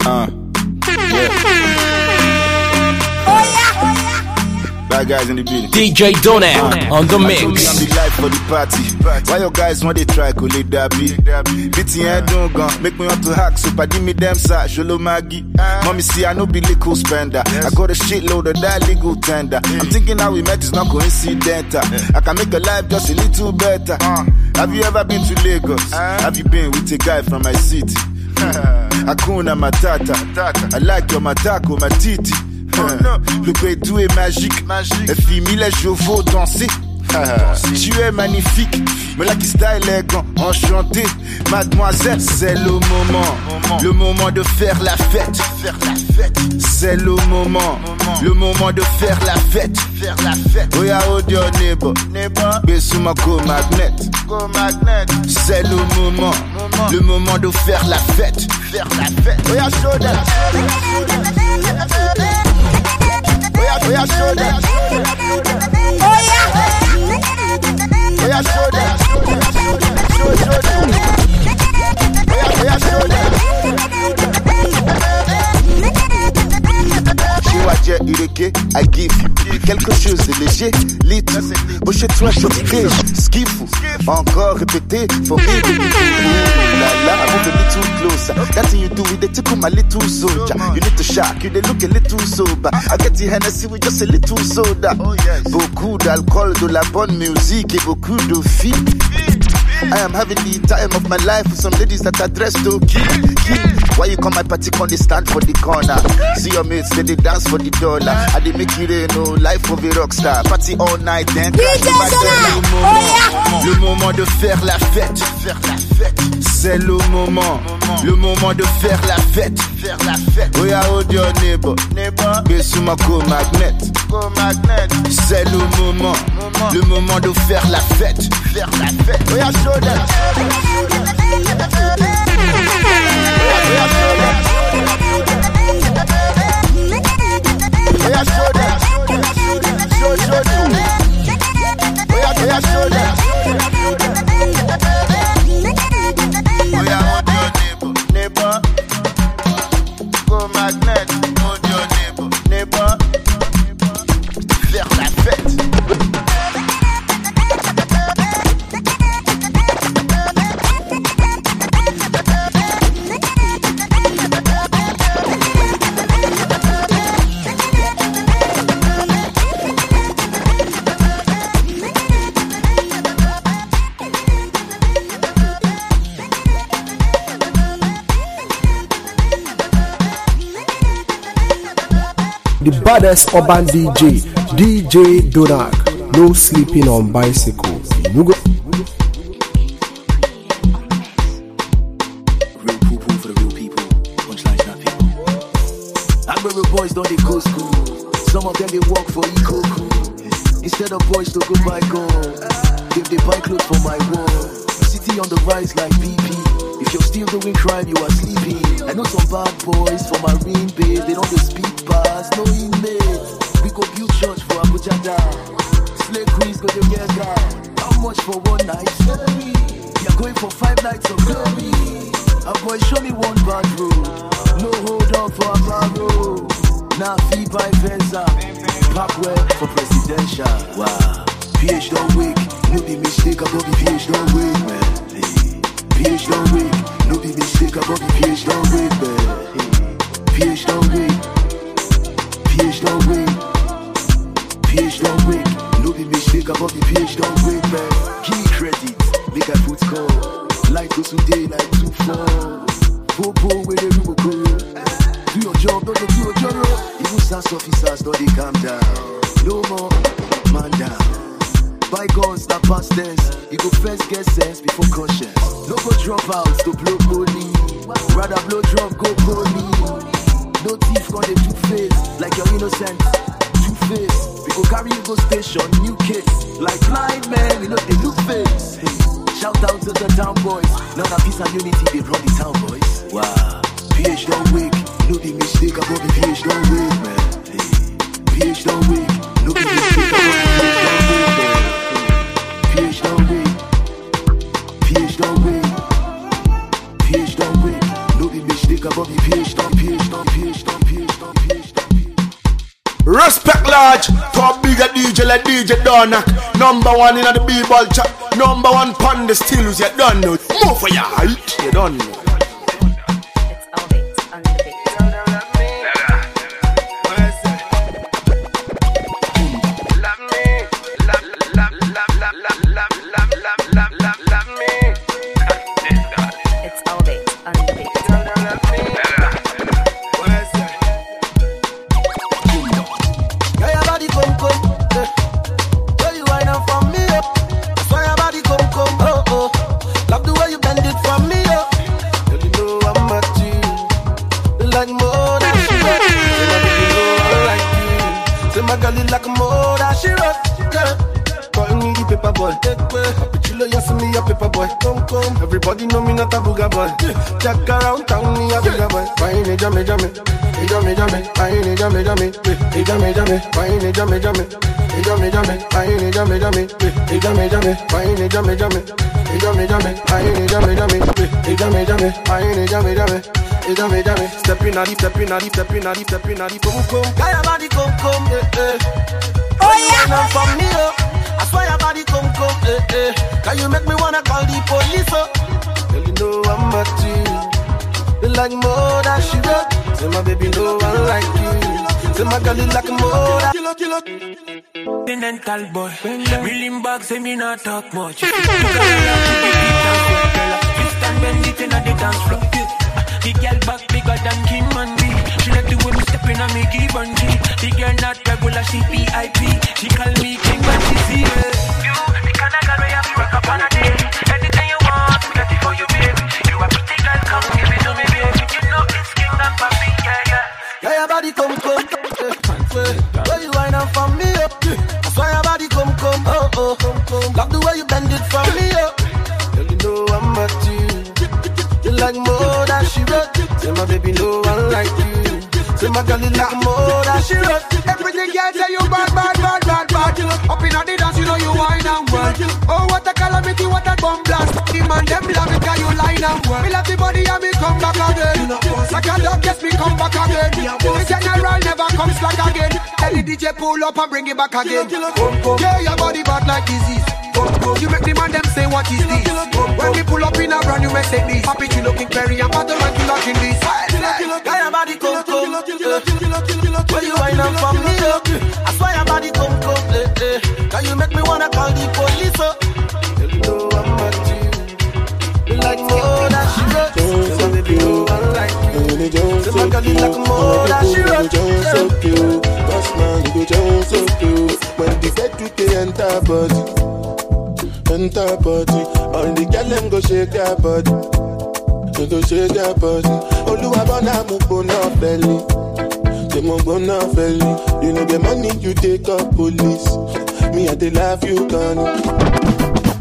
Bad guys in the building. DJ Donak on the mix. I'm the life for the party. Why your guys want they try to let that be? Beating head don't go. Make me want to hack. So give me them side. Sholo Maggie. Mommy see I know be legal spender. I got a shitload of that legal tender. I'm thinking how we met is not coincidental. I can make a life just a little better. Have you ever been to Lagos? Have you been with a guy from my city? Hakuna Matata. I like your matako, ma titi. Le bédou est magique. Et fille les chevaux danser. Tu es magnifique, me la qui style élégant, enchanté. Mademoiselle, c'est le moment de faire la fête. C'est le moment de faire la fête. Oya audio neighbor, besuma go magnet. C'est le moment de faire la fête. Oya show them. Oya show them. Oya show them. Show them. Oya show them. Chihuahua Ireke, I give you quelque chose de léger, lit. Bon chez toi, choqué, skiffou. Encore répété, for me. La la, I move a little closer. That thing you do with the tickle, my little soldier. You need to shock, you they look a little sober. I get the Hennessy with just a little soda. Beaucoup d'alcool, de la bonne musique et beaucoup de filles. I am having the time of my life with some ladies that are dressed to kill. Why you come my party on the stand for the corner? See your mates, they dance for the dollar. And they make you know life of a rockstar. Party all night then. Le moment de faire la fête. C'est le moment de faire la fête. Oya audio neighbor, besuma go magnet. C'est le moment de faire la fête. Oya show them. Oya show them. Oya show them. Show them. Oya show them. Oya audio neighbor. Go magnet. Audio neighbor. Faire la fête. The baddest urban DJ Donak. No sleeping on bicycle. You go. Real people for the real people. Punchlines not people. Agbero boys don't they go school. Some of them they work for Ikoku. Instead of boys to go buy gold, if they buy clothes for my wall. City on the rise like BP. If you're still doing crime, you are sleeping. I know some bad boys from Marine Bay. They don't speak past, no inmates. We go build church for Abuja down. Slave queens go to get down. How much for one night? Sorry. You're going for 5 nights of glory. A boy show me one bad road. No hold on for a bad road. Now fee by Venza. Backwell for presidential. Wow. PH don't wake. No be mistake about the PH don't wake, man. PH don't wake. No be mistake about the PH don't wake, man. PH don't wake. PH don't wake. PH don't wake. No be mistake about the PH don't wake, man. Give me credit. Make I put score. Life goes today like 2-4. Popo with the rule go. Do your job, don't do your job. Even SAS officers don't they calm down. No more man down. Bygones that past tense. You go first get sense before conscience. No go drop out to blow money. Rather blow drum, go money. No thief gonna do face like you're innocent. Two-face. We go carry you go station, new case. Like blind men, we know they look face. Hey. Shout out to the town boys. Now that peace and unity, they run the town boys. Wow. PH don't wake. No be mistake about the PH don't wake, man. Hey. PH don't wake. No be mistake about the PH don't wake, man. PH don't wake. PH don't wake. PH don't wake. No be mistake Take a Bobby page, don't page, don't page, don't page, don't page, don't page. Respect large, top bigger DJ like DJ Donak. Number one in the B-ball chat. Number one pon the stills, you done know. Move for your height, you done know. Like a more that she wrote, yeah. Call me the paper boy. Happy chilo, you see me a paper boy. Come. Everybody know me not a booger boy. Jack around town, me a booger boy. Fine, jammy. I ain't jammy. Fine, jammy. I ain't jammy. Stepping at the boom. Kaya body come, Oh yeah, now for me, I swear your body come, Can you make me wanna call the police, Girl, you know I'm at you. You like more than she wrote. Say my baby, no one like you. Say my girl, you like more than kilo. Continental boy, million bucks, say me not talk much. You stand bend it in the dance floor. The girl back bigger than Kim and me. She like the way me stepping on me give and G. The girl not regular, she VIP. She call me king when she see me. You, the kind of girl where you have to rock up on a day. Anything you want, me get it for you, baby. You a pretty girl, come give it to me, baby. You know it's king and papi, yeah. Yeah, your body come. Where you wind up from me, I swear your body come. Love the way you bend it from me, Girl, you know I'm at you. You like more than she wrote. Say my baby, no one like you. Say my girl, you like more than she wrote. Everything girl say you bad. Up in the dance, you know you wine and work. Oh, what a calamity, what a bomb blast. The man, them love it, cause you line and work. Me love the body and me come back again. Like a dog, yes, me come back again. The general never comes back again. Tell the DJ pull up and bring it back again. Yeah, your body bad like disease. You make the man them say what is this? When we pull up in a brand new Mercedes, happy you looking very and battle like you looking this. Got your body come. Where you wind up from me, I swear your body come. Can you make me wanna call the police, Girl, you know I'm at you. You like more than she wrote. Say my baby, no one like you. Say my girl, you like more than she wrote. So cute, boss man, you go just so cute. When the bed you can enter body. All the girl them go shake their body. They go shake their body. Oluwabona mugo na belly. They mugo na belly. You know the money you take up police. Me at the life you gone.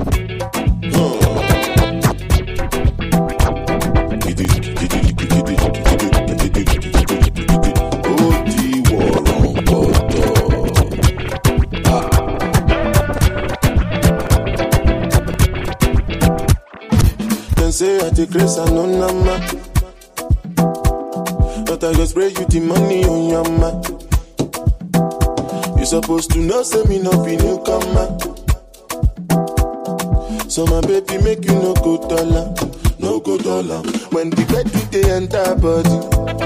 Say I take grace and no number, but I go spray you the money on your man. You supposed to know, say me no be newcomer. So my baby make you no go dollar. When the bed with the entire body.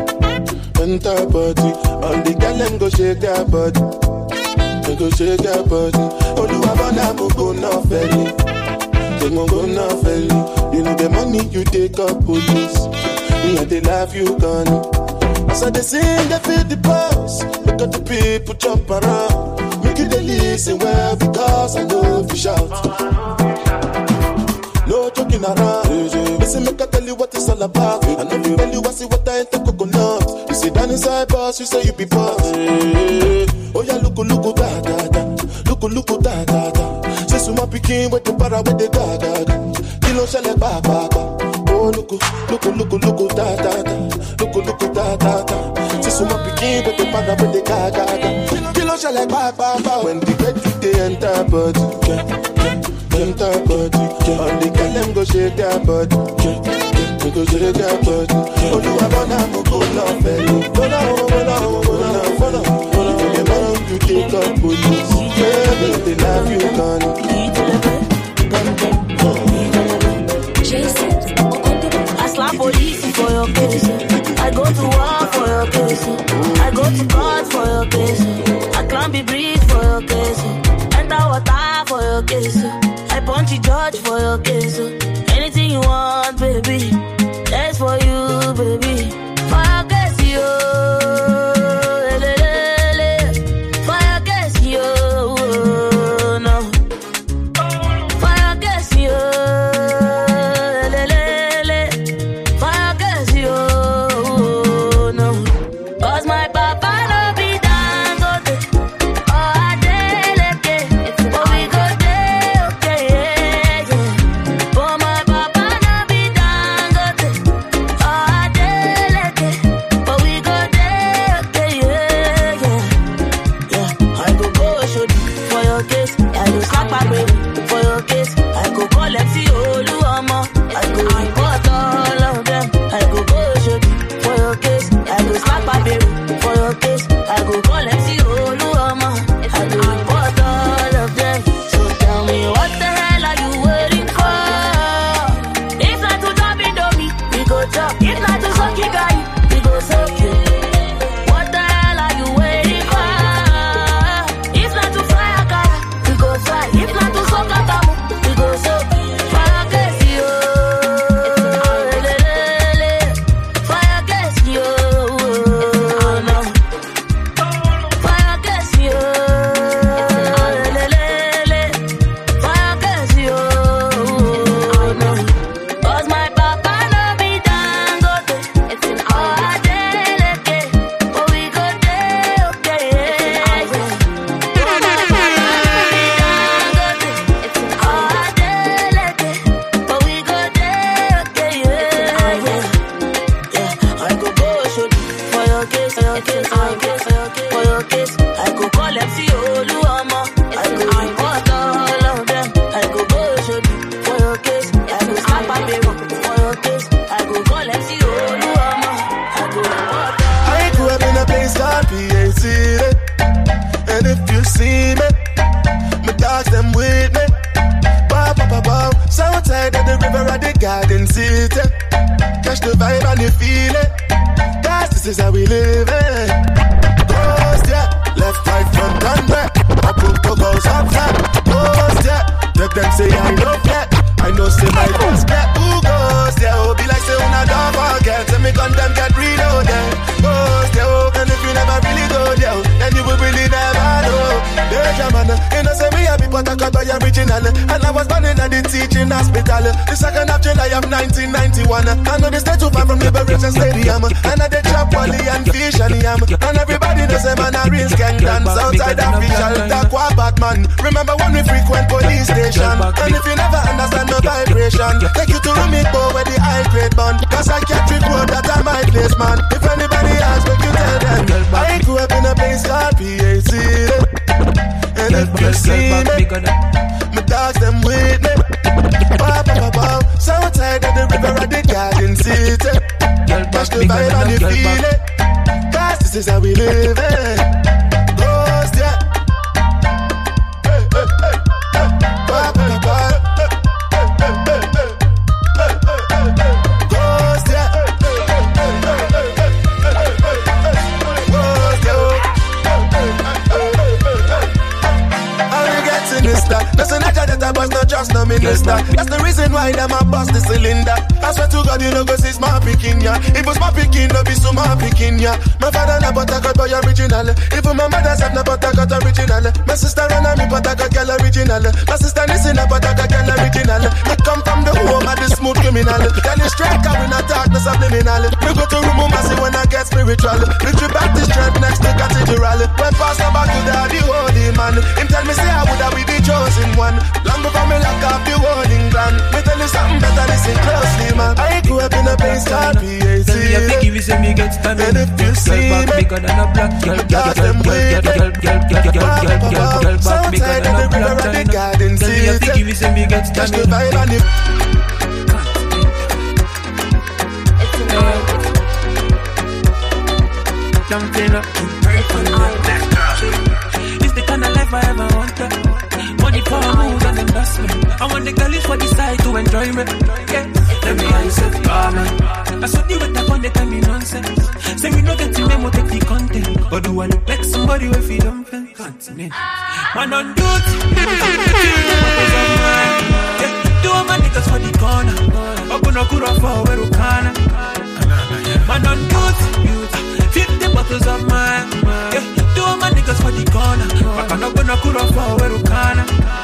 All the girl them go shake their body. They go shake their body. Oluwabona mugo na belly. They won't go na belly. You know the money you take up police. Me and they love you gone. As I they sing, they feel the pulse. Look at the people jump around. Make you they listen well because I know if you shout. No joking around. Listen, make I tell you what it's all about. I know you tell you I see what I ain't the coconut. You sit down inside boss, you say you be boss. Oh yeah, look da da da. Look da da da. Say suma pikin with the para with the ga ga ga. Kilo shele ba ba ba. Oh look da da da. Look da da da. Say suma pikin with the para with the ga ga ga. Kilo shele ba ba ba. When the bed with the enter body, enter body. All the girl them go shake their body. we go shake your body. Oh, you are gonna go love belly. Go now. You take up police. Yeah, they love you, gone. I slap police for your case. I go to war for your case. I go to court for your case. I climb the bridge for your case. Enter water for your case. I punch the judge for your case. Anything you want, baby. That's for you, baby. For your case, you. That's the reason why them a bust the cylinder. I swear to God, you know, cause it's my picking, yeah. If it's my picking, no be so my picking, yeah. My father na but I got boy original. Even my mother's have na but I got original. My sister run on me but I got girl original. My sister listen na but I got girl original. They come from the home of the smooth criminal. Tell the straight come in a darkness subliminal. We go to room and see when I get spiritual. Retreat back the strength next to cathedral. When pastor back to the holy man. Him tell me say I would have be the chosen one. Long before me lock up the whole England. Me tell you something better, listen closely, man. I grew up in a place called PAC. Tell me if you give me some, you get stamina. And if you see me, bigger than a black girl, got them with girl back bigger than a black girl. Tell me if you give me some, you get stamina. jumping up. It's the kind of life I ever wanted. Money for moves and investment. I want the girl is for the side to enjoy me. Yeah, let me answer, man. I saw you with that on the time in nonsense. Say we no get to memo take the content. But do I look like somebody with you don't feel continent? Man on duty. Do all my niggas for the corner. Open a kura for Werukana. Man on duty. 50 bottles of mine. Do all my niggas for the corner. Back on open a kura for Werukana.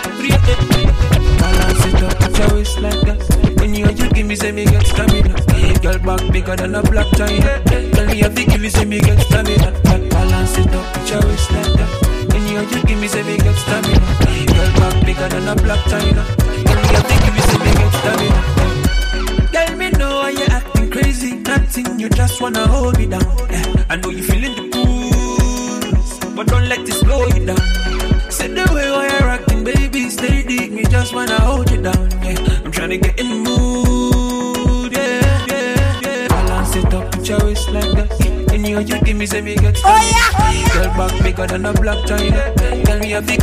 Balance it up, put your waist like that. When you give me, say me get stamina. Girl back bigger than a black china. Tell me a big give me, say me get stamina. Balance it up, put your waist like that. When you give me, say me get stamina. Girl back bigger than a black china. Tell me a big give me, say me get stamina. Tell me know why you acting crazy. Nothing, you just wanna hold me down. Yeah. I know you feeling the boost, but don't let it slow you down. Say the way why you're acting, baby, stay deep. Me just wanna hold you down. Yeah. I'm trying to get in the mood. Yeah. Balance it up, put your waist like that. And you give me, say me get started. Oh yeah. Girl back bigger than a black china. Tell me a big.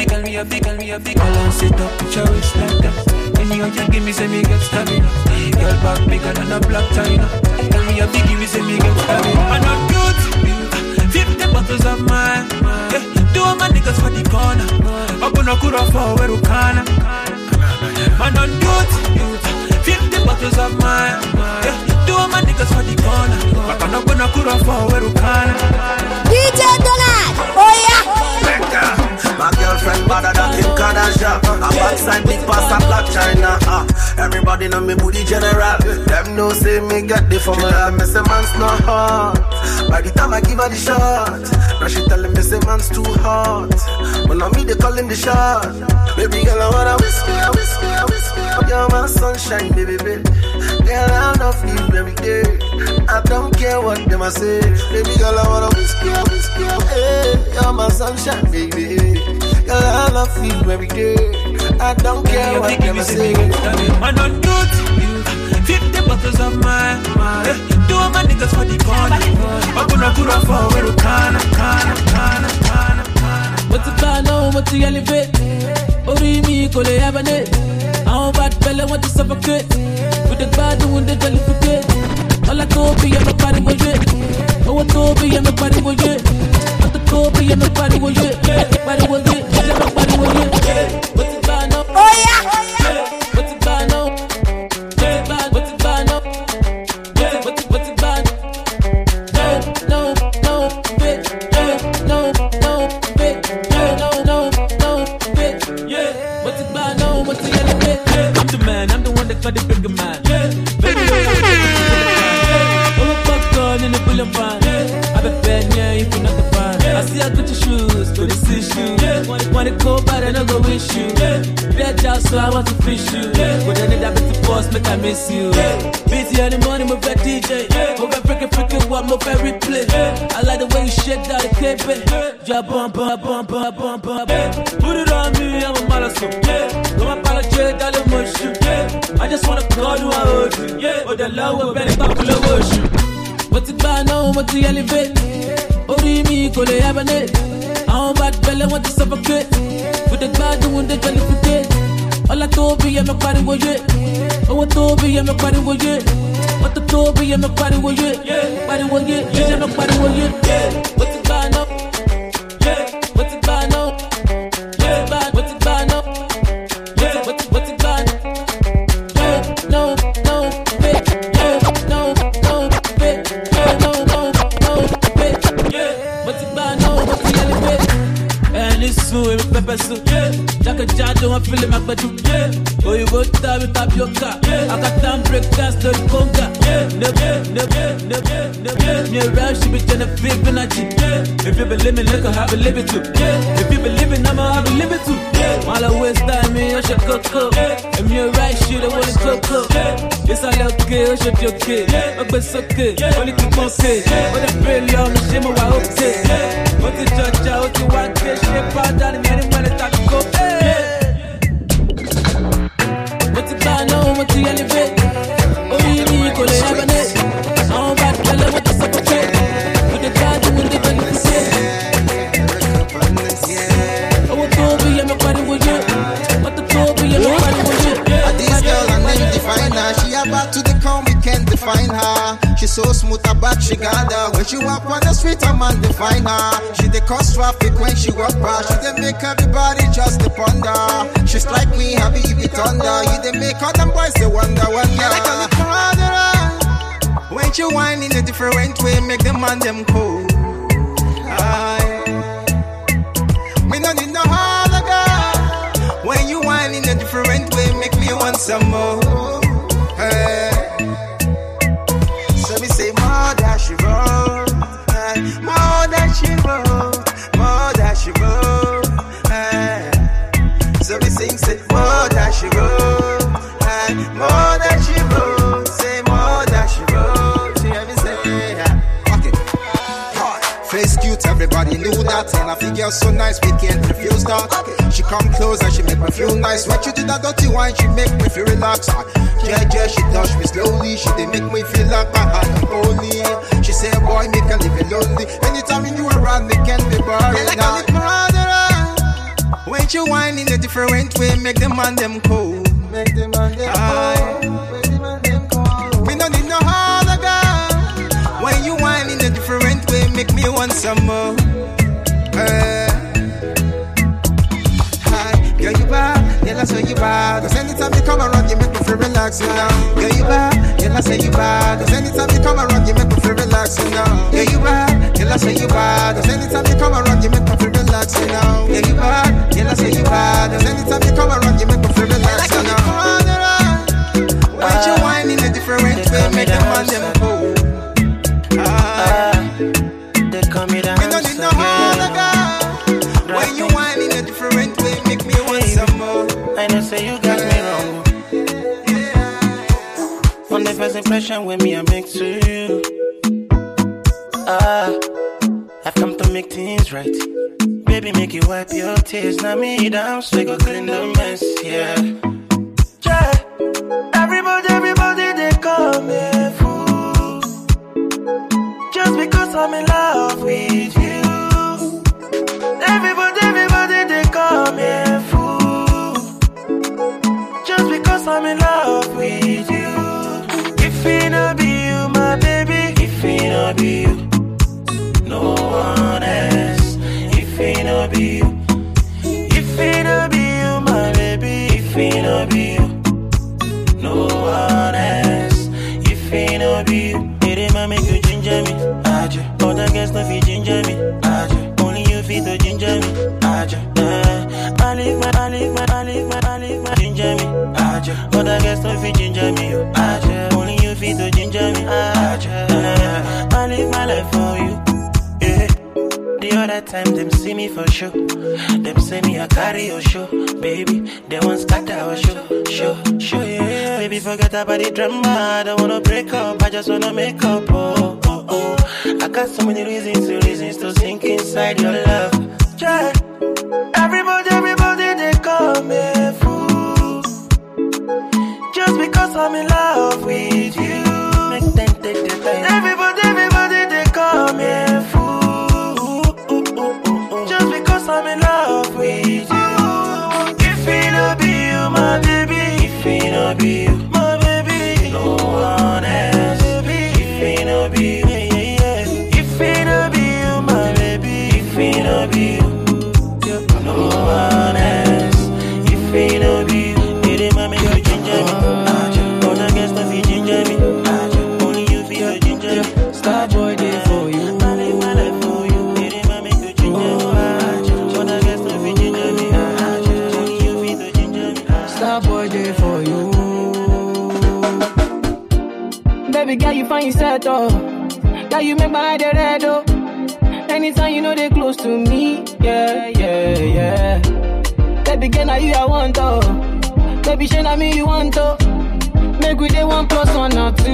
Balance it up, put your waist like that. And you give me, say me get started. Girl back bigger than a black china. Tell me a big, give me, say me get started. I'm not good. 50 bottles of mine. Yeah. Do all my niggas for the corner. Open a kura for Werukana. Man on duty. 50 bottles of mine. Yeah. Do all my niggas for the corner. Back on open a kura for Werukana. DJ Donald. Oh yeah. Becca. My girlfriend better than Kim Kardashian. I'm backside big pass and black China. Everybody know me booty general. Them know say me get the formula. Me say man's not hot. By the time I give her the shot, now she telling me say man's too hot. But now me they calling the shot. Baby girl I wanna whiskey. You're my sunshine, baby. Girl I love you every day. I don't care what them I say. Baby girl I wanna whiskey. Hey, you're my sunshine, baby. Girl I love you every day. I don't care what them I say. Man on duty. 50 bottles of mine. Do all my niggas for the corner. Open a kura for Werukana. What's the plan on? What's the elevate? Ori mi kole yabane. I'm bad fella want to suffocate. With the bad one they jollificate. All I go be on the party with it. Oh, I go be on the party with it. What the go be on the party with it. Party with it. Party with it. What's the plan on? Oh yeah. What's the plan on? What's the plan on? What's the plan? No, bitch. No, bitch. No, bitch. Yeah. What's the plan on? What's the elevate? I'm the man. I'm the one that got the bigger man. Baby, I'm a popcorn in the bullet van. I be bad, yeah, if you're not the fan. I see I got your shoes, go to see shoes. Wanna go bad and I go wish you. Bad job, so I want to fish you. But then it happen to boss, make I miss you. Busy in the morning, move that DJ. Move that freaking what, move that replay. I like the way you shake down the cape. Drop bump. Put it on me, I'm a malasso. Don't apologize, darling, motion. I just wanna call you, I hold you. Oh, the love will be popular worship. What's it by now? What's the elevate? Ori mi kole yabane. I'm bad fella want to suffocate. With the bad one they jollificate. All I do be on my body with it. Oh, I do be on my body with it. What the do be on my body with it. Body with it. Yeah, my body with it. What's it by now? What's it by now? What's it by now? What's it by now? No, bitch. No, bitch. No, bitch. What's it by now? What's the elevate? And it's so pepper soup. Like a jado, I'm feeling my bedroom. Oh, you go down with tapioca. I got down break dance to the conga. Never rush, she be trying to feel energy. If you believe me, look, I have a living too. If you believe in, I'ma have a living too. While I waste time, me, I should cook. If you're right, shit, I wanna cook. Yes, I love okay, I should be okay. But it's okay, only keep okay. But I'm really on the shame of my okay. What the judge, what you want, shit, part down in any money, talk go. What's it by now? What's the elevate? Oh, you need to go to Lebanon. I'm bad, fella, what the suffocate. With the guy, what she got her. When she walk on the street, a man define her. She dey cause traffic when she walk past. She dey make everybody just dey ponder. She strike me happy if it thunder. You dey make all them boys they wonder. Yeah, like a little murderer. When she whine in a different way, make them man them cold. Me no need no other girl. When you whine in a different way, make me want some more. Hey. So me say more that she wrote, more that she wrote, more that she wrote. So me sing say more that she wrote, more that she wrote, say more that she wrote. See me say, okay. Face cute, everybody knew that, and I figure so nice we can't refuse that. She come close and she make me feel nice. When she do that dirty wine, she make me feel relaxed. Yeah, she touch me slowly. She dey make me feel like my heart and holy. She say, boy, me can live lonely. Anytime you around, me can be boring. Like a little murderer. When she whine in a different way, make them man them cold. Make them man them cold. Make them man them cold. Me no need no other girl. When you whine in a different way, make me want some more. Girl, you bad, yeah, I say you bad. Cause anytime you come around, you make me feel relaxed, you know. Girl, you bad, yeah, I say you bad. Cause anytime you come around, you make me feel relaxed, you know. Girl, you bad, yeah, I say you bad. Cause anytime you come around, you make me feel relaxed, you know. Girl, you bad, yeah, I say you bad. Cause anytime you come around, you make me feel relaxed, you know. When you whine in a different way, make them on them cold. They call me down. You don't need no other girl. When you whine in a different way, make me want some more. I know say you got me wrong. On the first impression when me I make to you, I've come to make things right. Baby, make you wipe your tears. Now me down, so we go clean the mess, yeah. Everybody, they call me a fool. Just because I'm in love with you. Everybody, they call me a fool. Just because I'm in love with you. If it not be you, my baby. If it not be you, no one else. If it not be you. If it not be you, my baby. If it not be you, no one else. If it not be you. It might make you ginger me, Aja. Other girls no fit ginger me, Aja. Only you fit to ginger me, Aja. I leave my ginger me, Aja. Other girls no fit ginger me, Aja. Only you fit to ginger me, Aja. I live my life for you. Yeah. The other time them see me for sure. Them say me I carry your show, baby. They want scatter our show, yeah. Baby, forget about the drama. I don't wanna break up, I just wanna make up. Oh. I got so many reasons to sink inside your love. Yeah. Everybody, they call me a fool. Just because I'm in love with you. Make them take the time. Everybody, they call me a fool. Just because I'm in love with you. If it not be you, my baby. If it not be you, my baby. No one else. If it not be you. If it not be you, my baby. If it not be you, no one else. If it not be you, it might make you ginger me. All I guess no fit ginger me. Only you feel ginger me. Starboy there for you. I live my life for you. It might make you ginger me. All I guess no fit ginger me. Only you feel ginger me. Starboy there for you. Baby girl, you find yourself oh. Girl, you make my head red oh. Anytime you know they close to me, yeah. Baby girl, now you I want oh. Baby, shey na me you want oh. Make we dey 1 + 1 or 2,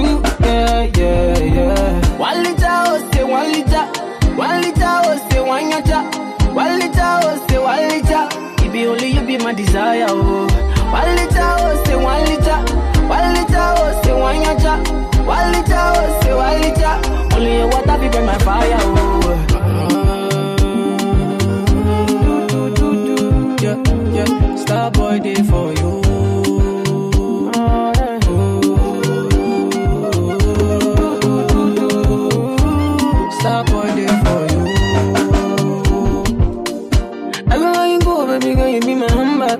yeah. 1 liter oh say 1 liter. 1 liter oh say 1 yacha. 1 liter oh say 1 liter. It be only you be my desire oh. 1 liter oh say 1 liter. 1 liter oh say 1 yacha. 1 liter oh say 1 liter. Only your water be burn my fire oh. Yeah. Starboy day for you. Star boy there for you. Everywhere you go, baby girl, you be my handbag.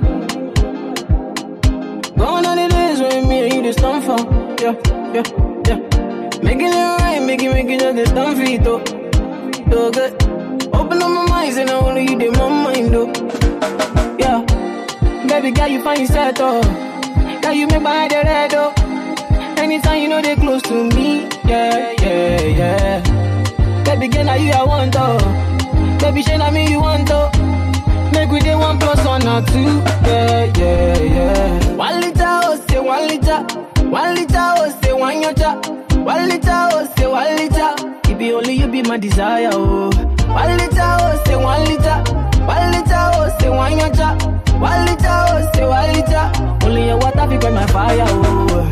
Gone are the days when me and you just stand for. Yeah. Making it right, make it just the stand for it, though. So good. Open up my mind, and only you did my mind, though. Yeah. Baby girl, you find yourself, though. Girl, you make my head red, though. Anytime you know they close to me. Yeah. Baby girl, now you I want, though. Baby, shey na me you want, though. Make we dey 1 + 1 or 2. Yeah. 1 liter, oh, say 1 liter. 1 liter, oh, say 1 yacha. 1 liter, oh, say 1 liter. It be only you be my desire, oh. 1 liter, oh, say 1 liter. 1 liter, oh, say 1 yacha. 1 liter, oh, say 1 liter. Only your water be my fire, oh.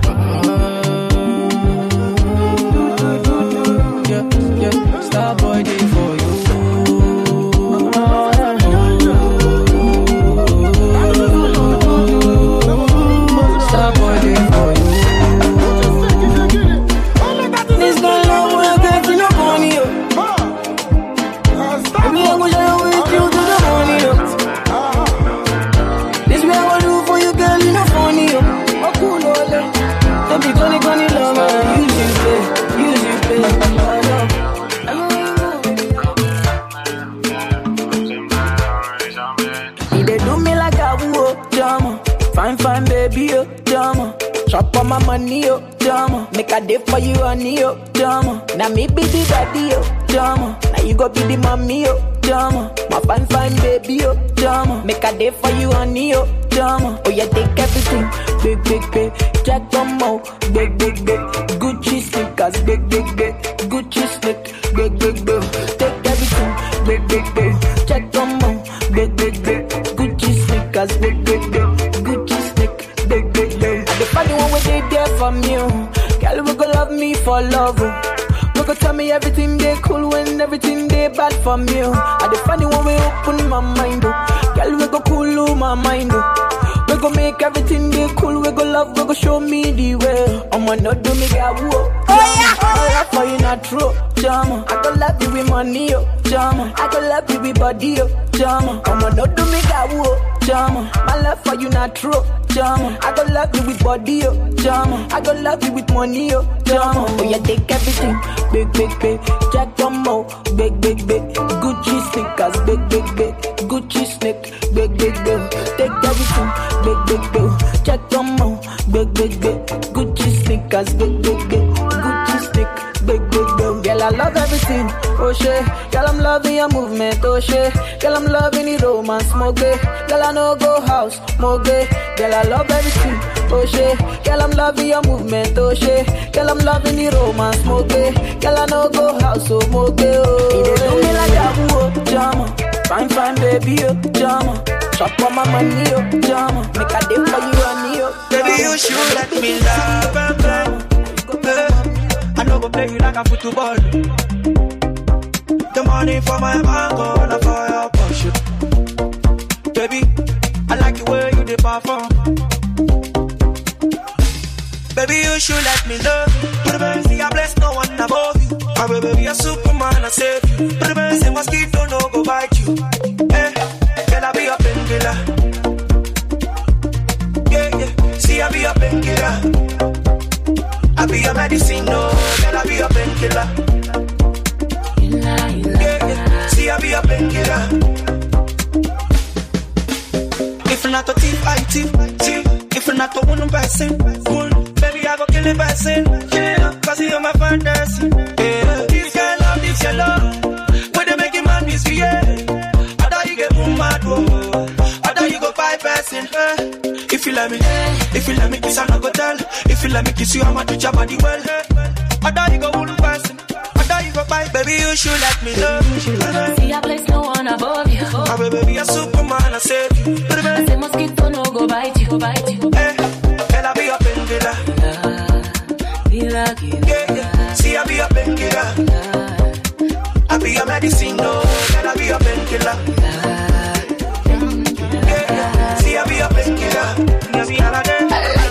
Yeah. Star boy day for you. Star boy day for you. This girl love when I get to the money, yo. Baby, I go share with you to the money, yo. This way I go do for you, girl, you know funny, yo. Oh, cool, ole. Don't be gonna love, man. Use you, play. They do me like a woo, drama. Fine, baby, yo, drama. Chop on my money, yo, drama. Make a day for you, honey, yo, drama. Now me be the daddy, yo, drama. Now you go be the mommy, yo, drama. My fine, baby, yo, drama. Make a day for you, honey, yo, drama. Oh, yeah, take everything, big. Jack Domo, big. Gucci sneakers, big. Gucci sneak, big. Take everything, big. Jack Domo, big. Gucci sneakers, big. Gucci sneak, big. And the funny one when they there from you, girl, we go love me for love. We go tell me everything they cool when everything they bad from you. And the funny one we open my mind, girl, we go cool my mind. We go make everything they cool. We go love, we go show me the way. I'ma not do me get whoa. Oh yeah. I love for you not true, drama. I go love you with money, yo, drama. I go love you with body, yo, drama. I'ma not do me get whoa, drama. My love for you not true, drama. I go love you with body, yo, drama. I go love you with money, yo, drama. Oh yeah, take everything, big. Jack Domo, big. Gucci sneakers, big. Gucci sneak, big. Take everything, big. Jack Domo, big. Gucci sneakers, big. Gucci sneak, big. Girl, I love everything, oh shit. Girl, I'm loving your movement, oh shit. Girl, I'm loving the romance, moge. Girl, I know go house, moge. Girl, I love everything, oh shit. Girl, I'm loving your movement, oh shit. Girl, I'm loving the romance, moge. Girl, I know go house, oh moge, oh. They do me like a woo, drama. Fine, baby, oh, drama. Chop on my money, oh, drama. Make a day for you and you, baby, you should let me love and play. I know go play you like a football. The money for my mango and for your Porsche. Baby, I like the way you dey perform. Baby, you should let me love you. Baby, see I bless no one above you. My baby, a Superman, I save you. Baby, say mosquito no go bite you. Hey, can I be a painkiller? Yeah. See I be a painkiller. I be a medicine, no. Can I be a painkiller? Yeah. See I be a painkiller. If not a thief, I thief. If not a one person, baby, I go kill a person. Yeah, cause you're my fantasy. Yeah, this your love. When they make it man misbehave, I thought you get boom mad, whoa. I thought you go 5 person. If you let me kiss, I'm not go tell. If you let me kiss you, I'ma do your body well. I thought you go one person. I thought you go 5, baby, you should let me love. See, I place no one above you. My baby, a Superman, I save you. Say mosquito no go bite you. Hey, can I be a painkiller? Yeah. See, I be a painkiller. I be a medicine, no. Can I be a painkiller? Yeah. See, I be a painkiller.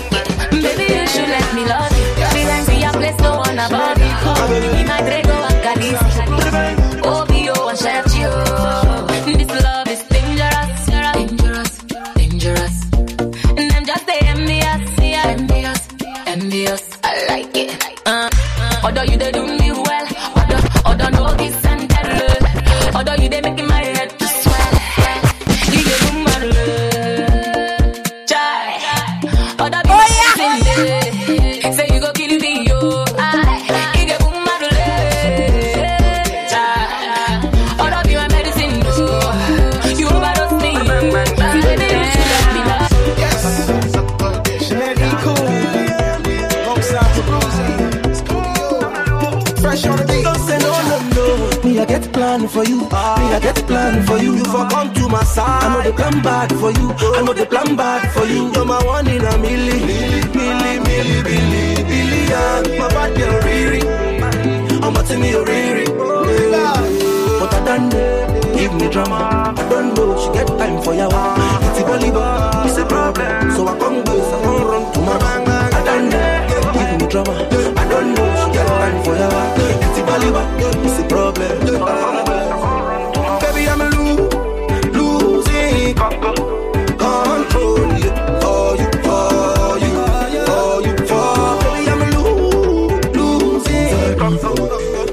Baby, you should let me love you. See, I place no one above you. Be my Grego and OBO and chef you. This love is dangerous, dangerous, dangerous. And them just say envious, envious, envious. I like it. Although you they do me well, although no this and that. Although you they making my head to swell. You get do my love, try. Although be in there, say you go kill me yo. You get boom my love, try. Although be my medicine no, you overdose me. Yes, she made me cool. Alongside the fresh on the beat. Don't say no, no, no. Me, I get plan for you. Me, I get plan for you. You for come to my side. I know they plan bad for you. I know they plan bad for you. You're my one in a million. My body a riri. I'm watching me a riri. But I done give me drama. I don't know she get time for ya. It's a volleyball, it's a problem. So I come go, so I come run to my bang. I done give me drama. I don't know she get time for ya. It's a volleyball, it's a problem. Baby, I'm losing control. For you. Baby, I'm losing control.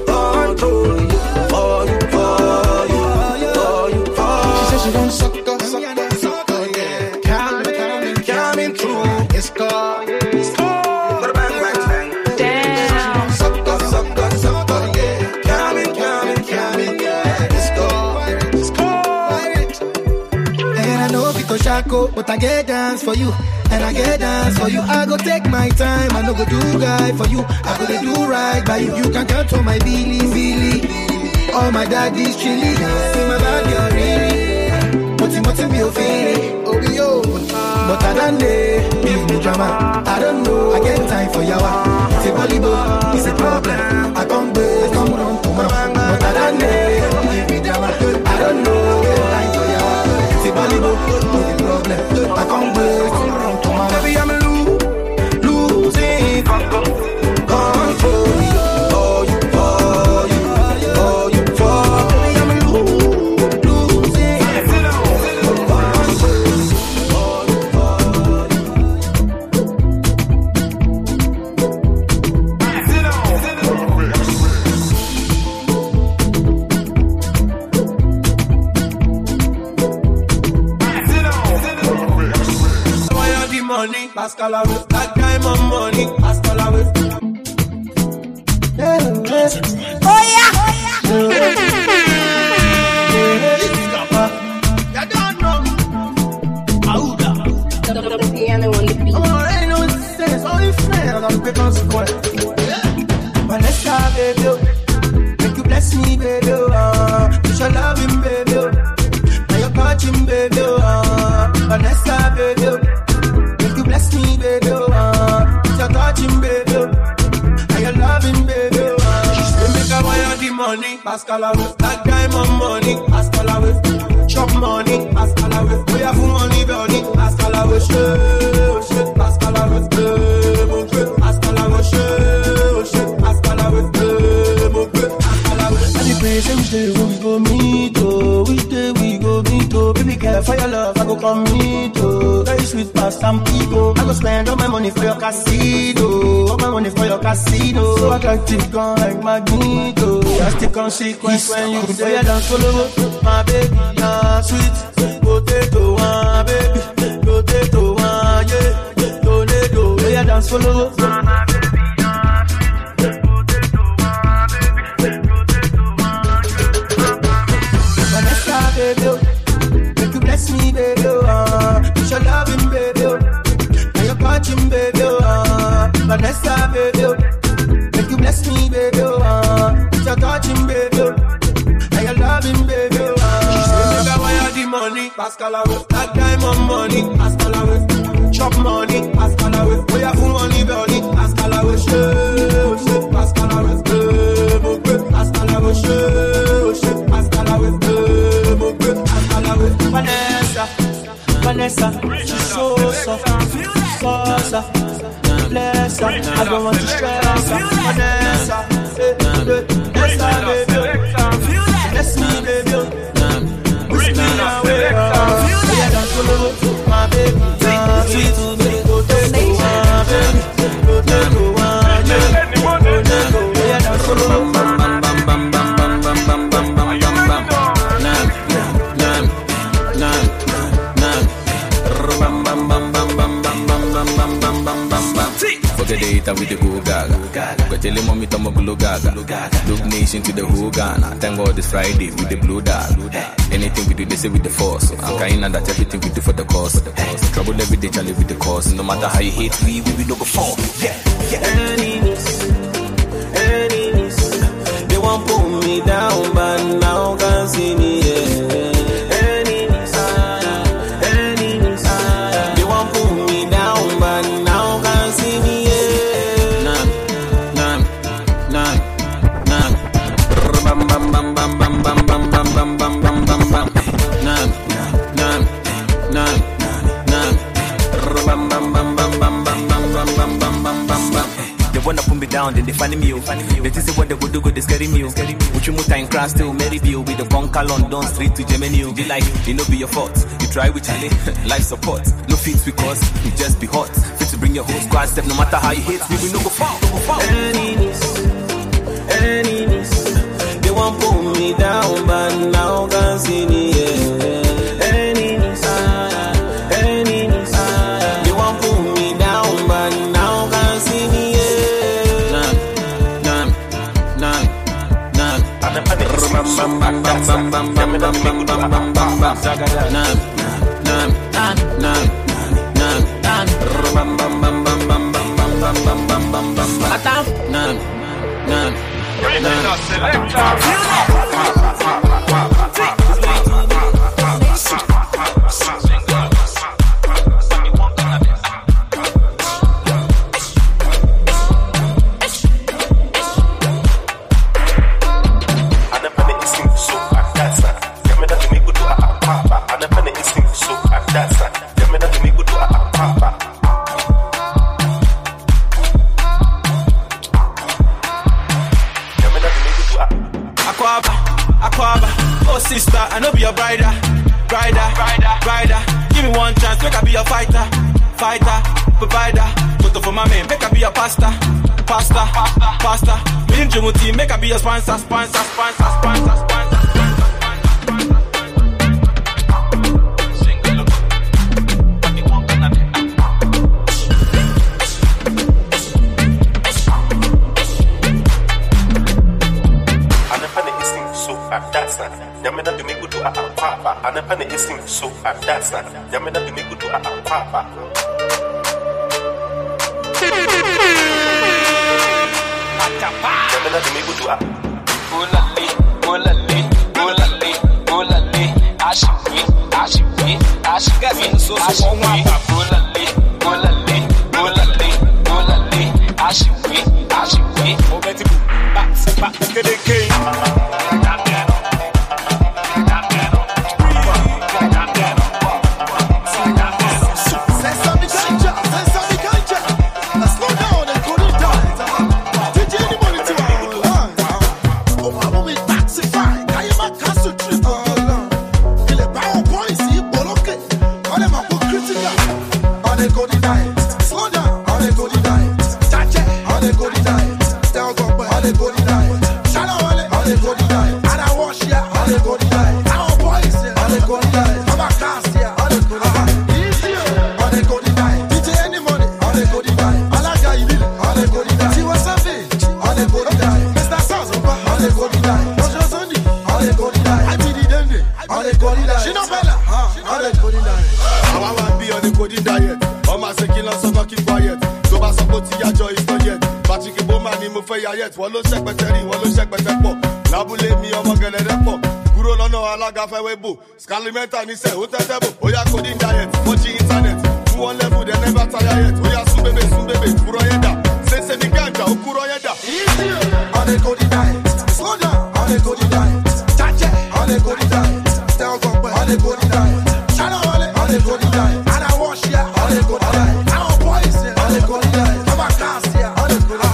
She don't suck up, yeah. Coming through, it's called, bang, bang, bang. Damn. Suck up, yeah. Coming, yeah. It's called. And I know Vito Shaco, but I get dance for you. And I get dance for you. I go take my time, I no go do guy for you. I go do right by you. You can count on my Billy. All my daddy's chili. See my bag, you're really. What's me feeling? OBO. But I don't give me drama. I don't know. I get time for yawa. It's a volleyball. It's a problem. I come run to my man. But I don't give me drama. I don't know. I get time for yawa. It's a volleyball. It's a problem. I come run to my man. Baby, I'm losing control. Pascal with that guy, my money. Pascal with. Oh yeah. You don't know. Auda. The piano on the beat. Oh, ain't no sense. Only friends on the consequence. Vanessa, baby, make you bless me, baby. You shall love him, baby. Now you're catching, baby. Vanessa, baby. Bless me, baby, you're touching, baby, I love him, baby. They make a wire the money, Pascal with that guy, my money, Pascal with chop money, Pascal with we have money, money, Pascal with shit, Pascal with Pascal with shit, Pascal with Pascal with. And the place we stay, we go meet, oh, we go meet, oh, baby, care for your love, I go come meet, oh. Sweet past some people. I go spend all my money for your casino. All my money for your casino. So attractive, gone like Magneto. Just the consequence when you say I dance follow. My baby, sweet potato, baby, potato, yeah, tornado. Say I dance follow. Vanessa, baby, make you bless me, baby. You love him, baby. Now you're catching, baby. Vanessa, baby. Make you bless me, baby. You're touching, baby. Now you love him, baby. Make a wire the money, Pascal with that guy, my money, Pascal with chop money, Pascal with we have money, money, Pascal with shit, Pascal with Pascal with shit, Pascal with Pascal with Vanessa, she's so soft, bless her, I don't want to stress her. Vanessa, tell him mommy tomo glow gaga. Look nation to the whole Ghana. Thank God it's Friday with the blue dot. Anything we do, they say with the force. I'm kind that everything we do for the cause. Trouble every day, Charlie with the cause. No matter how you hate we no go fall. Yeah. Enemies, they won't pull me down, but now can see me. Enemies, they won't pull me down, but now can see me. Nah. Bam bam bam bam bam bam bam bam bam bam bam bam bam. Nah. Bam bam bam bam bam bam bam bam bam bam bam. They wanna put me down, then they find me. They just say what they go do, they scary me. Which you time crash still Mary Bill with the bunker London street to Gemini. Be like, it no be your fault. You try with Charlie, life support. No feats because you just be hot. Fit to bring your whole squad step, no matter how you hate, we will no go fall. Enemies, they won't pull me down, but now can see me. Enemies, they won't pull me down, but now can see me. Aquaba, oh sister, I know be your brider. Give me one chance, make I be your fighter, provider. Photo for my man, make I be your pasta. Me and Jumuti, make I be your sponsor. Scalimenta ni say, Otebo, Oya coding diet, watching internet, to one level, they never tire yet. Oya Subebe, Kuroyeda, Sense the Ganja, Ukuroyeda. Easier, on the coding diet, slow down, on the coding diet, Tache, on the coding diet, Tell God, on the coding diet, Channel, on the coding diet, and I wash ya, on the coding diet, our boys, on the coding diet, Come class here, on the coding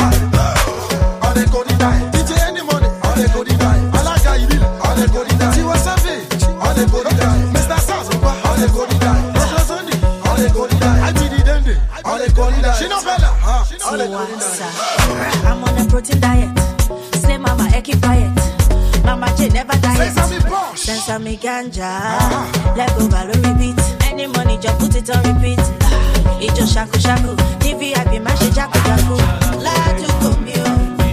diet, on the coding diet, DJ any money, on the coding diet, Alaga Ibil, on the coding diet, Tiwa Savage, on the coding diet, Mr. Sazuba, on the coding diet, Roger Sunday, on the coding diet, I be the Dende, on the coding diet, Shinobella, on the coding diet. I'm on a protein diet, Slim mama, Eki quiet. Mama J never diet. Sense me ganja, let go balo repeat. Any money just put it on repeat. It just shaku, TV I be mashi jaku. La to come you.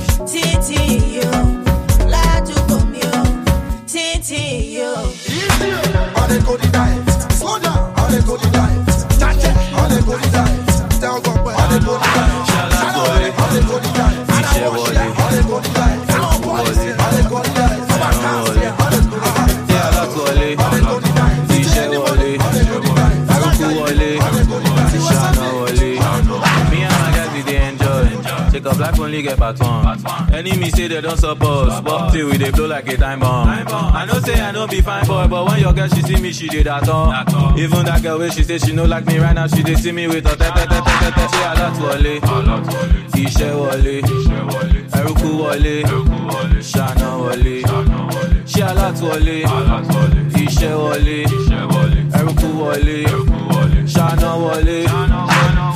on the go the diet. Slow down, on the go the diet. Touch it, on the go the diet. Tell God where on the go the diet. On the go the diet. On the go the diet. Black only get baton. Enemy say they don't support, but till we they blow like a time bomb. I know say I don't be fine boy, but when your girl she see me, she did that all. Even that girl where she say she no like me right now, she they see me with her say a lot wale, Ishe wale, Eruku wale, Shana wale, she a lot wale, Ishe wale, Eruku wale, Shana wale.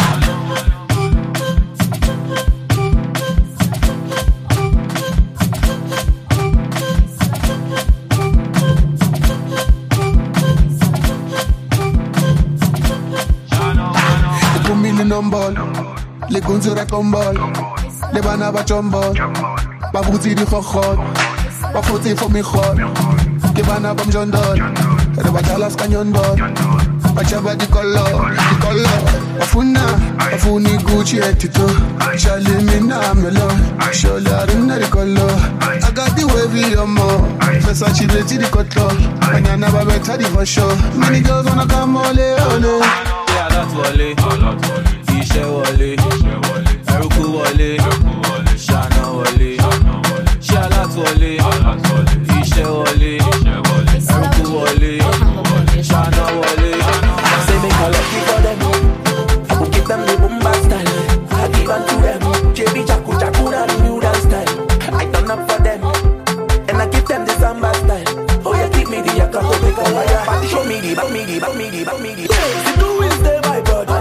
Les gonzera combol, les banaba chombol, pas bouti du chochot, pas fouti for me chot, que banaba mjondol, le batalas canyondol, pas chaba di color, afuni Gucci etito, shalimina melon, sholarina di color, I got the wavy more, Versace beti di cotlo, banana babetta di for sure, many girls wanna come ole ole, yeah that's wale. Ishe wale, Eruku wale, Shana wale, Shalat wale, Ishe wale, Eruku wale, Shana wale. Say me call up for them, I will give them the boomba style. I give unto them, JB Jaku Jakuna the new dance style. I turn up for them, and I give them the samba style. Oh yeah, give me the yakato, make a fire. Show me the, back me the, back me the, back me the. You do is stay my body.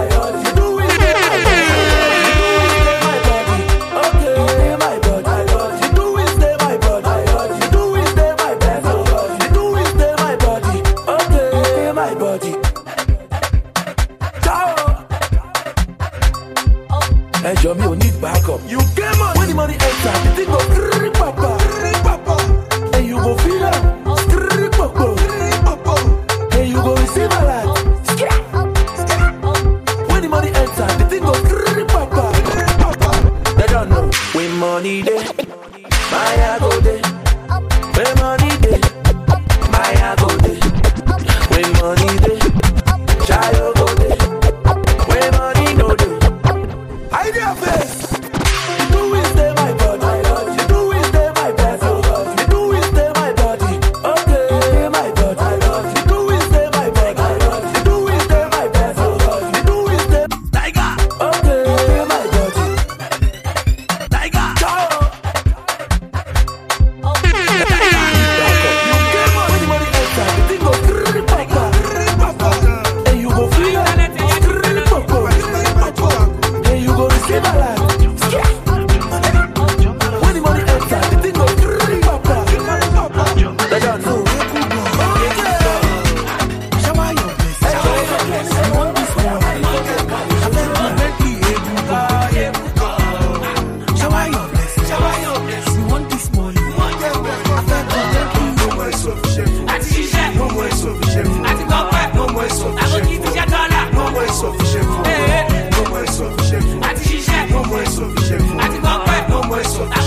Your me need backup. You came on when the money enter, the thing go grrrr papa, and you go feel it, grrrr papa, and you go receive a lot. When the money enter, the thing go grrrr papa. They don't know when money day, my go day. When money day, my go day. When money day, child go day. When money no day. Idea face. You do is stay my body. You do is stay my best. You do is stay my body. Okay, my body. You do is stay my body. You do is stay my best. You do is stay Tiger. Okay, my body. Tiger. Ciao. You came on when the money enter. The thing go grrrr papa, and you go feel it. Grrrr papa, and you go receive a lot. When the money enter, the thing go grrrr papa. They don't know. Shower your place. You want this one? Shower your place. You want this money? No more insufficient. No more insufficient. No more insufficient. No more insufficient. No more insufficient. No more insufficient. No more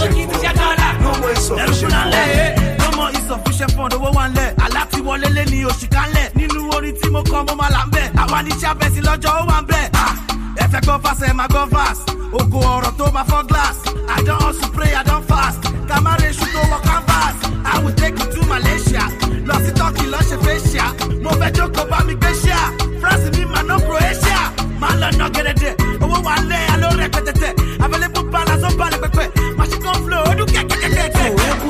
insufficient. No more insufficient fund. Owó wa ń lẹ̀. Aláti wọlé lé ní oṣù kan lẹ̀. Nínú orin tí mo kọ́ mo máa là ń bẹ̀. Àwa ní iṣẹ́ abẹ́sí lọ́jọ́ ó wà ń bẹ̀. Ẹ fẹ́ gbọ́ fast ẹ máa gbọ́ fast. Ògo ọ̀rọ̀ tó máa fọ́ glass. I don hustle pray I don fast. Kàmáre ṣu tó wọ canvas. I will take you to Malaysia. Lọ sí Turkey lọ ṣe facial. Mo fẹ́ jókòó bá mi gbé ṣíà. France mi máa ná Croatia. Máa lọ ná gẹ́dẹ́dẹ́. Owó wa ń lẹ̀ aló rẹpẹtẹtẹ. Available balance ó balẹ̀ pẹpẹ. Machine gun flow ó dún kẹ́kẹ́kẹ́kẹ́.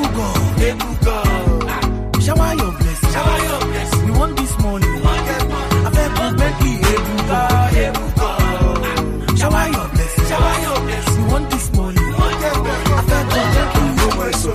Shower your blessing. We want this money. I beg you, Becky, Shower your blessing. We want this money. I beg you, Becky.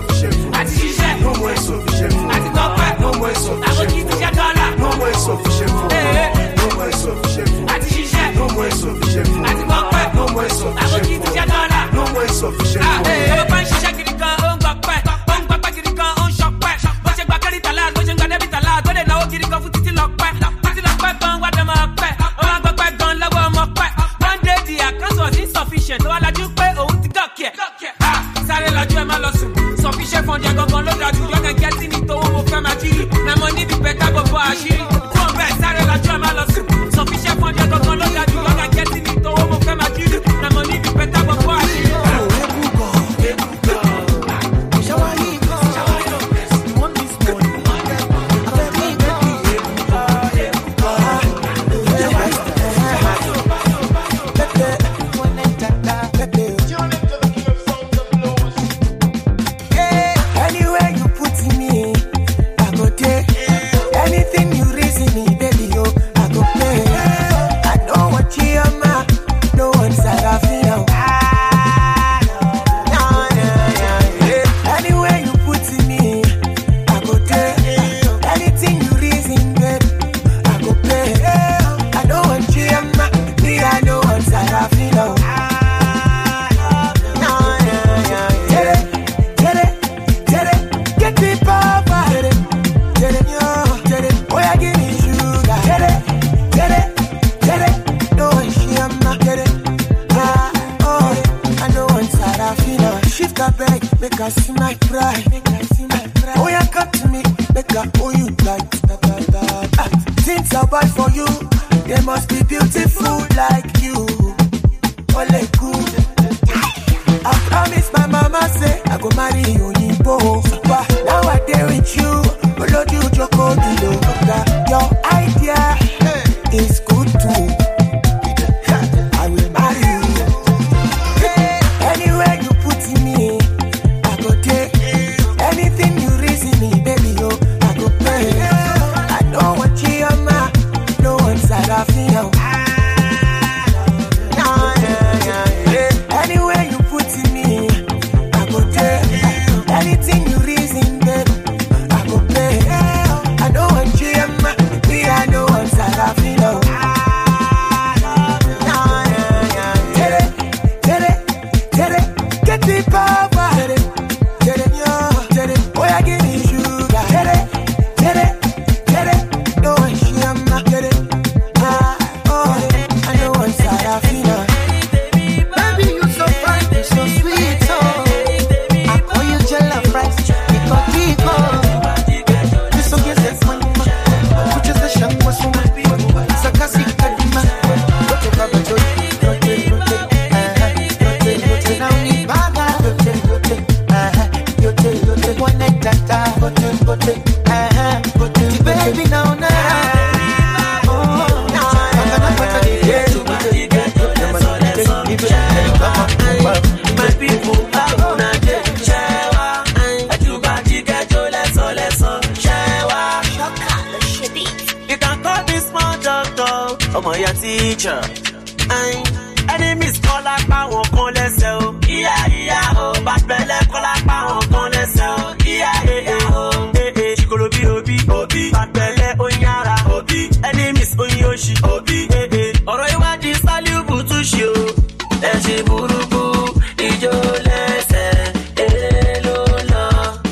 your teacher. Enemies call up our con lesson. Yeah, oh, but Belle call up our con lesson. Yeah, oh, she could be Obi, but Belle Onyara, Obi, enemies on Yoshi, Obi, or I want this valuable to show. And she burubu, Ijolese, Erelola,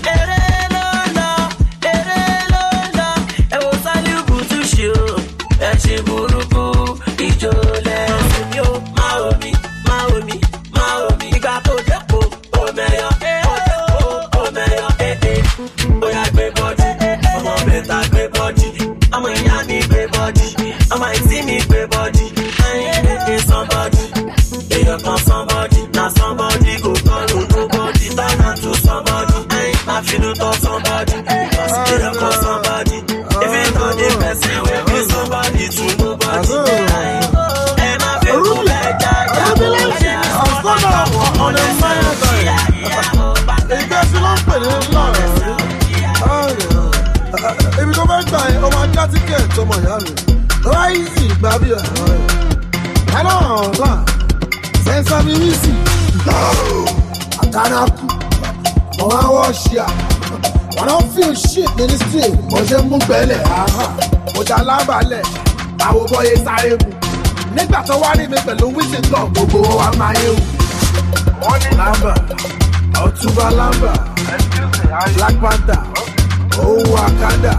it was valuable to show. And she burubu, Ijolese, yo, Maomi, you got to depo, oh, mayor, oh, yeah, great body, I'm a better great body, I'm a yanny great body, I'm a see me great body, I ain't somebody. Upon somebody, now somebody go turn to nobody, turn out to somebody. I feel to talk somebody, because they upon somebody. If it not the person, will be somebody to nobody. And I feel to like that. I on the fire. If you go back by, oh my God, ticket, oh my God. Why is it, baby? Hello, sense of easy. Atanaku. Oh, I wash ya. I don't feel shit, ministry. Moje Mubele. Moja Lambale. I will boy a Saibu. Nigga to worry me, but Louis is gone. Go on my you. Lamba. Otuba Lamba. Black Panther. Oh, Wakanda.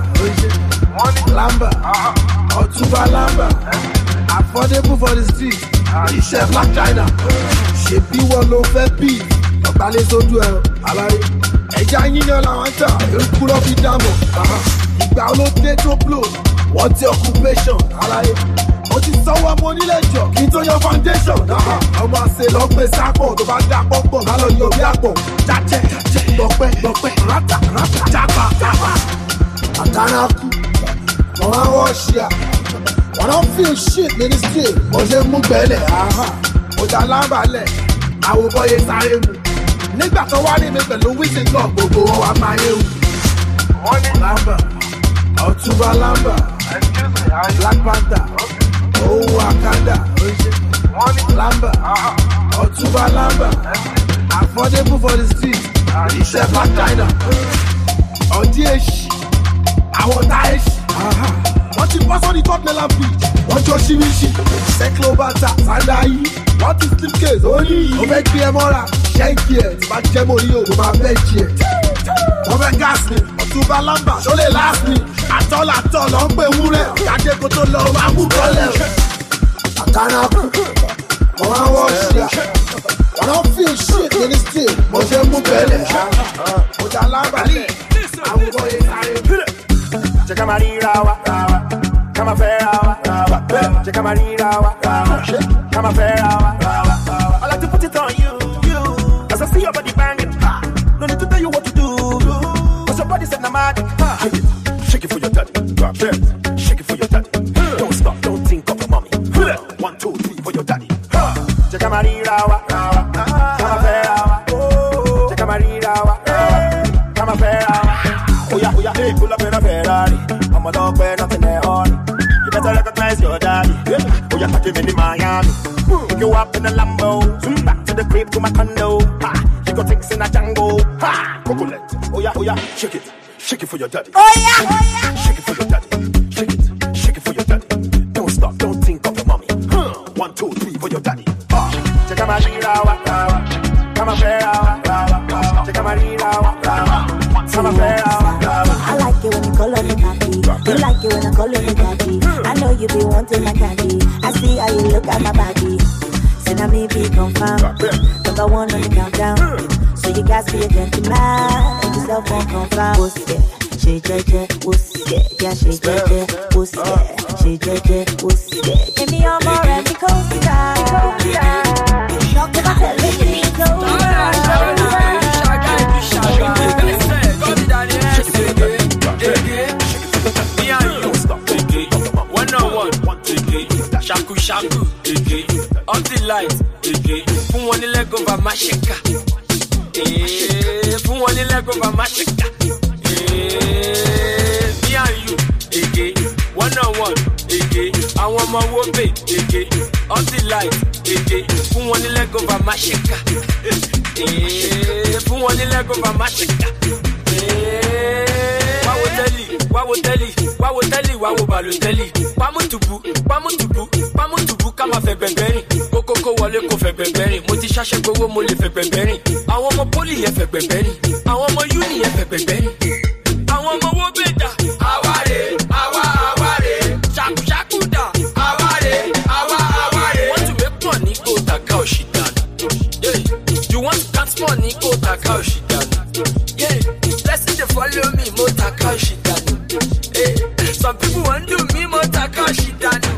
Lamba. Otuba Lamba. Affordable for the street. Iṣẹ́ Black China. Ṣèbí wọn ló fẹ́ bí. Ọ̀gbálẹ̀ sójú ẹ̀rọ aláyé. Ẹja yíyan làwọn tà. Eruku lọ fi dámọ̀. Ìgbà olóde tó blow. Wọ́n ti occupation aláyé. Mo ti sanwó ọmọ onílé jọ. Kí n tó yan foundation. Ọmọ àṣẹ lọ pé sápọ̀ tó bá dá pọ́pọ̀. Má lọ yọ bí àpọ̀. Jájẹ́ gbọ̀pẹ́ rátà jápa. Àtàràkù. Wọ́n á wọ́ ṣíà. I don't feel shit, ministry. Moje Mubele, Moja Lambale. I will boy a Saibu. Nigga to worry me, but Louis is gone. Go on my you. Lamba. Otuba Lamba. Black Panther. Oh, Wakanda. Lamba. Otuba Lamba. Affordable for the street. Iṣẹ́ Black China. Odieshi. I want Daesh. What you pass on the top Mela Beach? What your Shimishi? Seklo Bata, Sandayi. What is the case? Only you make me a mora. Shank it, but Jemorio, my bench it. Over gas me, Otuba Lamba, Shole last me. At all, on the Wure, Kake Kotolo, Abu Kole. Atanaku. Oh, I wash ya. I don't feel shit in this thing. Moje Mubele. Moja Lamba. I will go inside. Check my rawa, come a fair hour, check my rawa, come a fair hour. I like to put it on you, as I see your body banging. No need to tell you what to do, cause your body said no matter. Shake it for your daddy, shake it for your daddy. Don't stop, don't think of your mommy. 1, 2, 3 for your daddy. Check my rawa, come a fair hour, check my rawa, come a fair hour. Oh yeah, hey, pull up in a Ferrari. I'm a dog, we're not in a hurry. You better recognize your daddy. Oh yeah, catch him in Miami. Pick you up in a Lambo. Zoom back to the crib to my condo. Ha, you got things in a Django. Ha, coconut. Oh yeah, shake it for your daddy. Oh yeah, shake it for your daddy. Shake it for your daddy. Don't stop, don't think of your mommy. 1, 2, 3 for your daddy. Check out my rawa, come a fair hour. Check out my rawa, come a fair hour. I like it when you call me daddy. You like it when I call you daddy. I know you be wanting my daddy. I see how you look at my body. Say now me be confirmed. Number 1 on the countdown. So you guys be a gentleman. And yourself won't confirm. What's it? She jeje, what's it? Yeah, she jeje, what's it? She jeje, what's it? Give me your more and me coaster. Talk about that lady, Shaku shaku, on the light, fún wọn ní leg over my shaker, fún wọn ní leg over my shaker, me and you, 1-on-1, I àwọn ọmọ wo bè èké all the light èké fún wọn ní lẹ́gọ̀ bá má ṣe ká fún wọn ní lẹ́gọ̀ bá má ṣe ká. wáwo tẹ́lì wáwo bàlùtẹ́lì pàmùtùbù ká máa fẹ́ gbẹ̀gbẹ̀rìn kókókó wọlé kò fẹ́ gbẹ̀gbẹ̀rìn mo ti ṣàṣẹ gbowó mo lè fẹ́ gbẹ̀gbẹ̀rìn àwọn ọmọ pólì yẹn fẹ́ gbẹ̀gbẹ̀rìn àwọn ọmọ yúnì yẹn fẹ́ gbẹ̀gbẹ̀rìn àwọn ọmọ wo bè dà àwárè ṣàkúṣàkú dà àwárè wọ́n ti wé pọ̀ ní kó tàkà òṣì dànù you want to count money kó tàkà òṣì dànù blessing dey follow me mo tàkà òṣì dànù some people wan do me mo tàkà òṣì dànù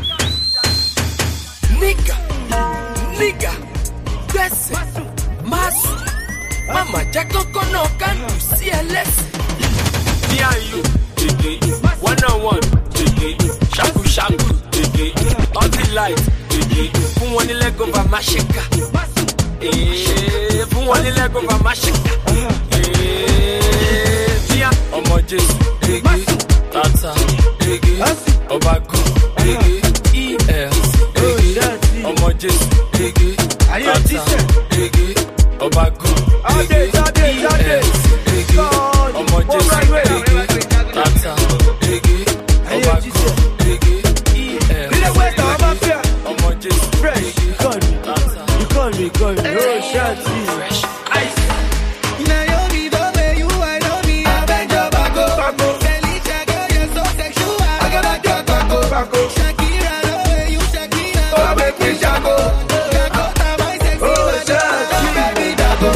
nigga gbẹ̀sẹ̀ máàsì mama jẹ́ kọ́kọ́ náà kánú sí ẹlẹ́sìn. Me and you, one on one, shaku, all the light, fún wọn ní lẹ́gọ̀ bá má ṣe ká, fún wọn ní lẹ́gọ̀ bá má ṣe ká. Bíyà ọmọ Jésù, tata, ọbagun, EL, ọmọ Jésù, tata, ọbagun, EL. Ọmọ Jésù tata ọbagun ọmọ Jésù fresh you call me fresh ice. Naomi don't pay you, I know me. I beg your bago. Felicia girl, you're so sexual. I got a bago. Shakira, don't pay you, Shakira. Oh, make me jago. Dakota, my sexy baby jago.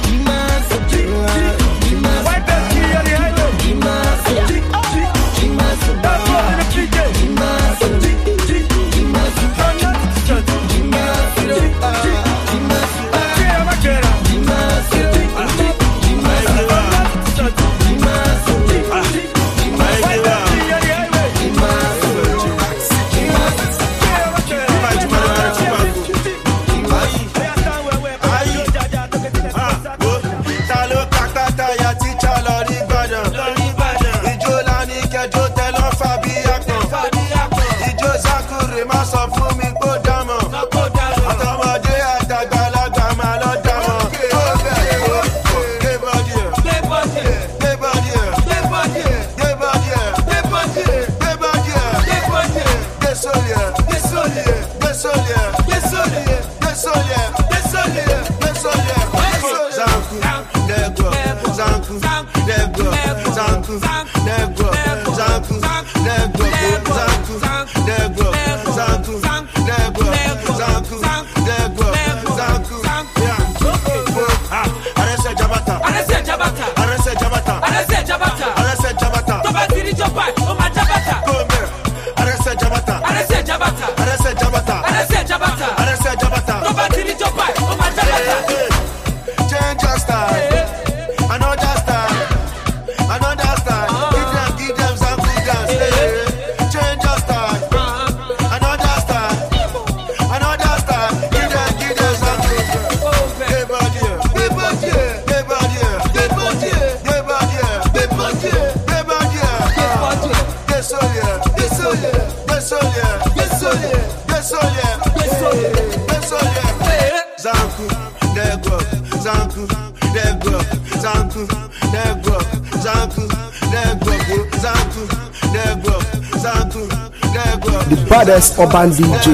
The baddest urban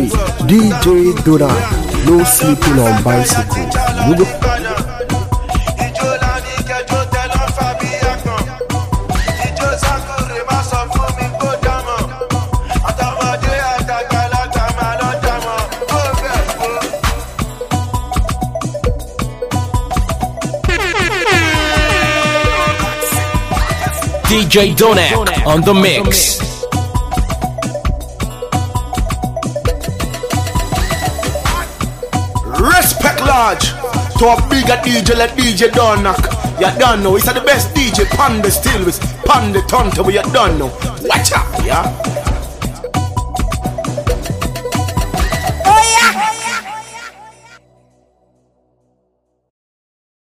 DJ Donald, no sleeping on bicycle. DJ Donak on the mix. Respect large to a bigger DJ like DJ Donak. You don't know, he's the best DJ. Panda still with Panda Tonto, you don't know. Watch out, yeah.